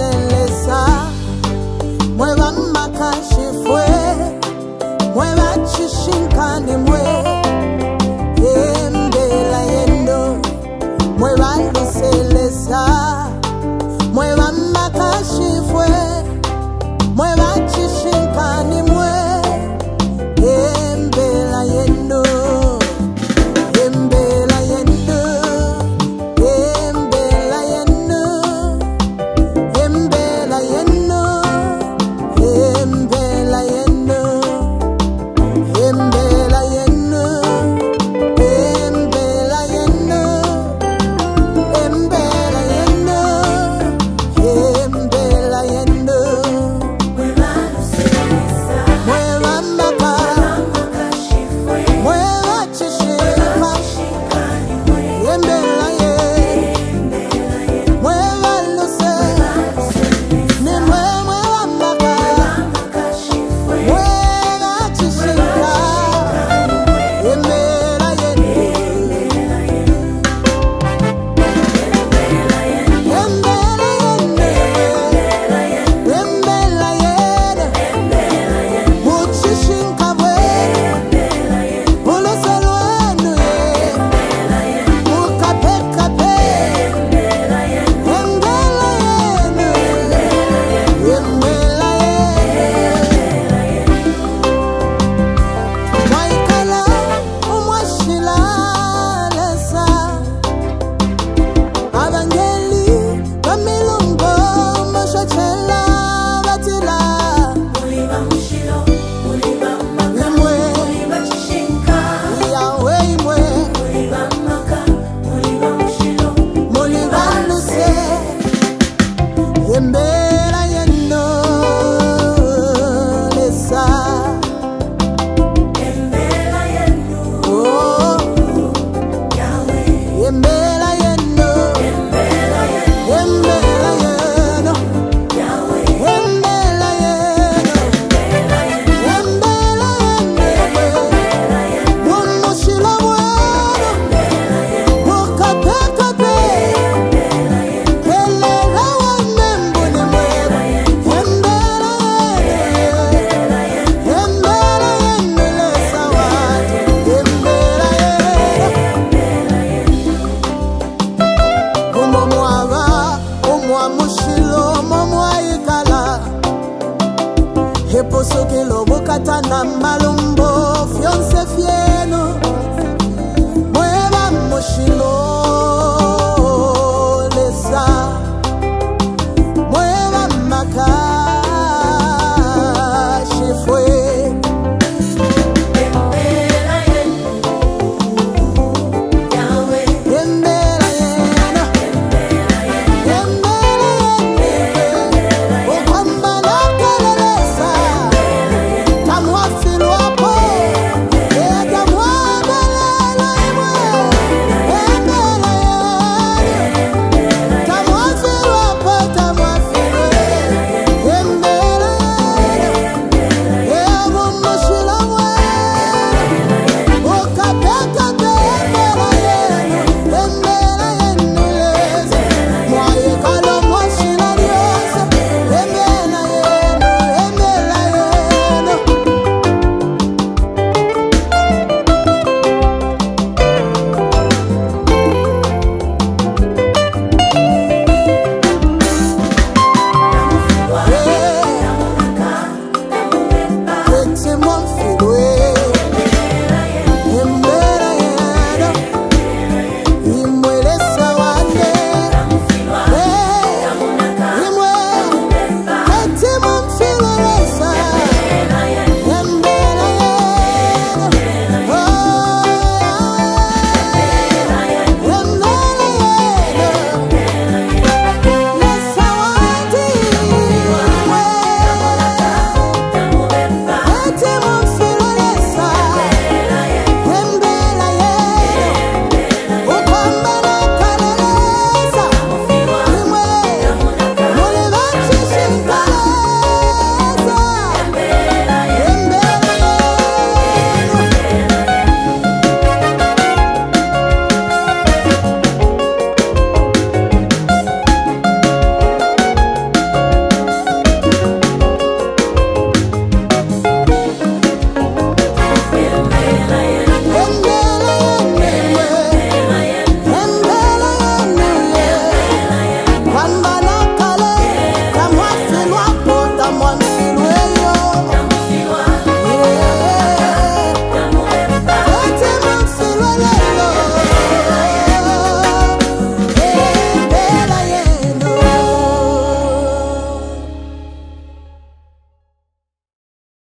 liselesa mweva makashifwe mweva chishinkani mwe embela yendo mweva liselesa mweva makashifwe mweva chishinkani mwe embela yendo embela yendo embela yendo embela yendo embela yendo embela yendo embela yendo embela yendo embela yendo mweva luselesa mweva maka mweva chishima embela ye mweva luse ni mweva maka mweva chishima embela yendo embela yendo embela yendo muchishinka bwe uluselwenu ye mukapekape embela yendo embela yendo mwaikala umwashilalesa abangeli bamilungo moshochela batila imwe yawe imwe mulibaluse embela yendo lesa oh embela yendo embela yendo embela yendo embela yendo mumushila mwano mukapekape kelela wamembuni mweba embela yendo embela yendo lesa watu embela yendo umomwaba umwamushilo momwaikala eposokelo bokatana malumbo fionse fieno